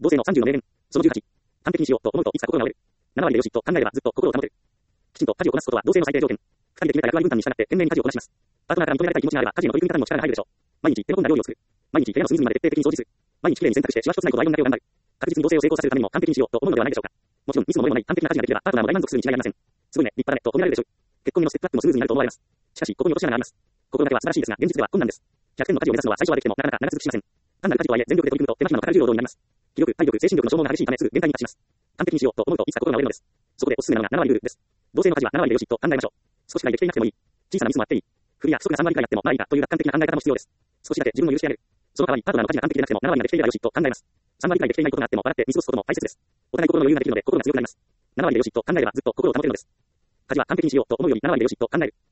同性の30の名言。その18。完璧にしようと思うといつか心が折れる。7割でよしと考えればずっと心を保てる。きちんと家事をこなすことは同性の最低条件。二人で決めた役割分担に従って懸命に家事をこなします。パートナーから認められたい気持ちがあれば家事への取り組み方にも力が入るでしょう。毎日手の込んだ料理を作る。毎日部屋の隅々まで徹底的に掃除する。毎日きれいに洗濯してシワ一つないことをアイロンがけを頑張る。確実に同棲を成功させるためにも完璧にしようと思うのではないでしょうか。もちろんミスの漏れもない完璧な家事ができればパートナーも大満足するに違いありません。すごいね、立派だねと褒められるでしょう。結婚後のステップアップもスムーズになると思われます。しかしここに落とし穴があります。心がけは素晴らしいですが現実では困難です。100点の家事を目指すのは最初はできてもなかなか長続きしません。単なる家事とはいえ全力で取り組むと手間暇のかかる重労働になります。気力、体力、精神力の消耗が激しいためすぐ限界に達します。完璧にしようと思うといつか心が折れるのです。そこでおすすめなのが7割ルールです。同性の家事は7割でよしと考えましょう。少しくらいできていなくてもいい。小さなミスもあっていい。不利や不足が3割くらいあってもまあいいかという楽観的な考え方も必要です。少しだけ自分を許してやる。その代わりパートナーの家事が完璧でなくても7割ができていればよしと考えます。3割くらいできていないことがあっても笑って見過ごすことも大切です。お互い心の余裕ができるので心が強くなります。7割でよしと考えればずっと心を保てるのです。家事は完璧にしようと思うより7割でよしと考える。